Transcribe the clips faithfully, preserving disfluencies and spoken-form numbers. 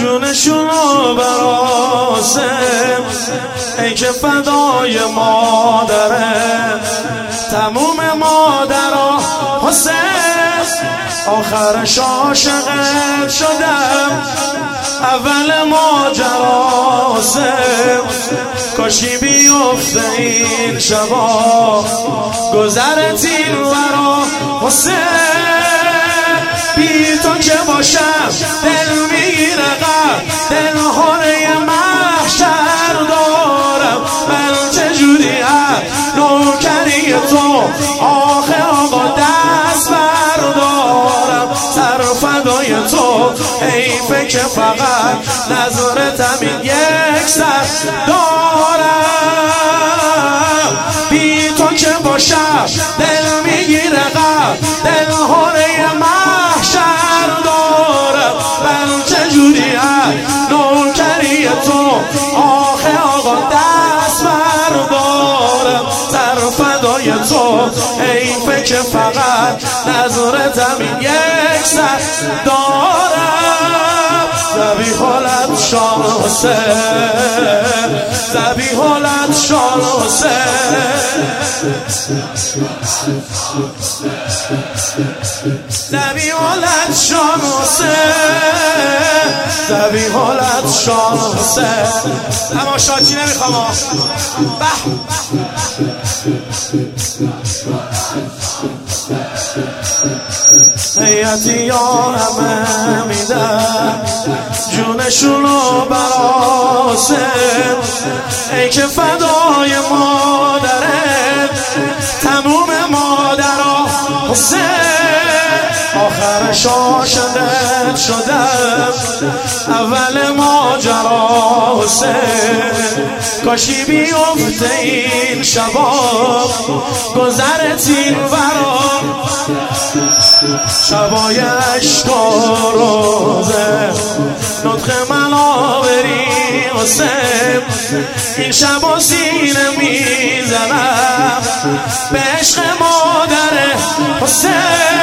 جونشونو براسه، ای که فدای مادره تموم مادرها حسین. آخرش عاشقت شدم، اول ماجراسه، کاشی بیفته این شبا گذرت این ورا حسین. بی تو که باشم دل میگیره غم، دل هاره محشر دارم. من چجوریم نوکری تو آخه آقا دست بردارم. سر فدای تو حیفه که فقط نظرتم این یک سر دارم. بی تو که باشم دل میگیره غم، دل هاره محشر دارم. من چجوریم نوکری تو آخه آقا دست بردارم. سر فدای تو حیفه که فقط نظرتم این یک سر دارم. ذبیح العطشان حسین، ذبیح العطشان حسین، ذبیح العطشان حسین، ذبیح العطشان حسین. اما شاکی نمیخوام به هیئتی یا همه میدن جونشونو براسه، ای که فدای مادره تموم مادرها حسین. آخرش عاشقت شدم، اول ماجرا حسین. کاشی بیفته این شبا گذرت این ورا، شبای عشق و روزه نطق منابری حسین. این شبا سینه میزنم به عشق مادر حسین.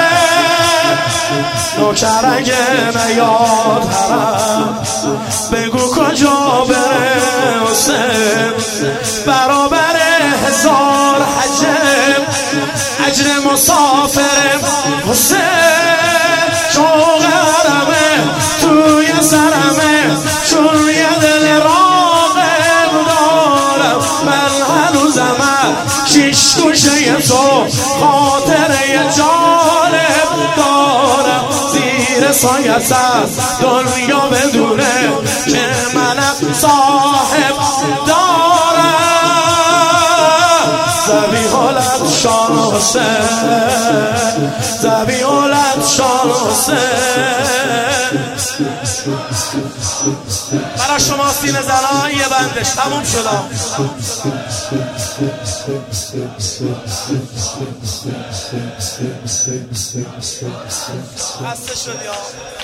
نوکر اگه نیاد حرم بگو کجا بره حسین. برابر هزار حجم اجر مسافرم حسین. شوق حرمه توی سرمه چون یه دل راقب دارم. من هنوزم شیش گوشه تو خاطره جالب دارم. زیر سایتم دنیا بدونه که منم صاحب دارم. ذبیح العطشان حسین، ذبیح العطشان حسین. برای شما سینه زنان یه بندش تموم شدم. خسته شدی ها.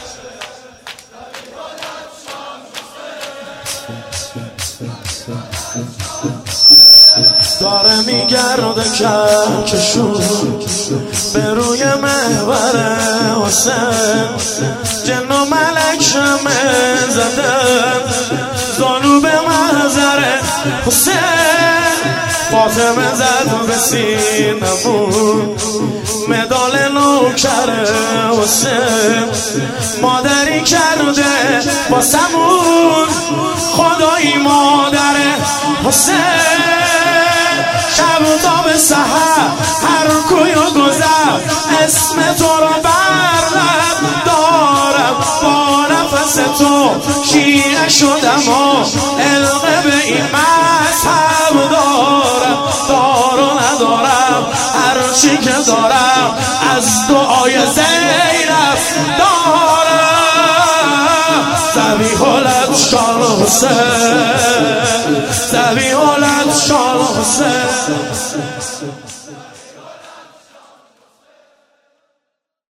داره میگرده کهکشون به روی محور حسین. جن و ملک شمه زدن زانو به محضر حسین. فاطمه زد به سینمون مدال نوکر حسین. مادری کرده باسمون خدایی مادر حسین. شب تا به سحر هر کوی و گذر اسم تو رو بر لب دارم. با نفس تو شیعه شدم و علقه به این مذهب دارم. دار و ندارم هرچی که دارم از دعای زینب دارم. ذبیح العطشان حسین،